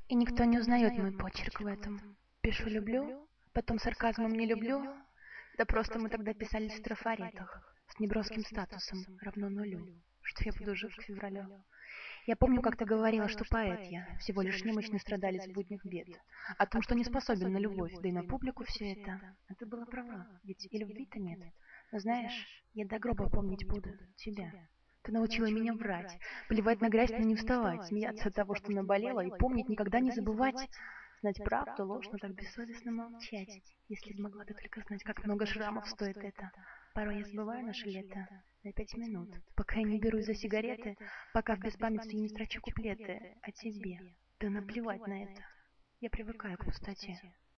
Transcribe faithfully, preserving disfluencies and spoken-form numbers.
И никто не узнает мой почерк в этом. Пишу «люблю», потом сарказмом «не люблю». Да просто мы тогда писали в трафаретах с неброским статусом равно нулю, что я буду жив к февралю. Я помню, как ты говорила, что поэт я, всего лишь немощный страдалец будних бед, о том, что не способен на любовь, да и на публику все это. А ты была права, ведь и любви-то нет. Но знаешь, я до гроба помнить буду тебя. Ты научила меня врать, плевать на грязь, но не вставать, смеяться от того, что наболело, и помнить, никогда не забывать, знать правду, ложь, но так бессовестно молчать. Если б могла ты только знать, как много шрамов стоит это. Порой я забываю наше лето на пять минут, пока я не берусь за сигареты, пока в беспамятстве не строчу куплеты о тебе. Да наплевать на это. Я привыкаю к пустоте.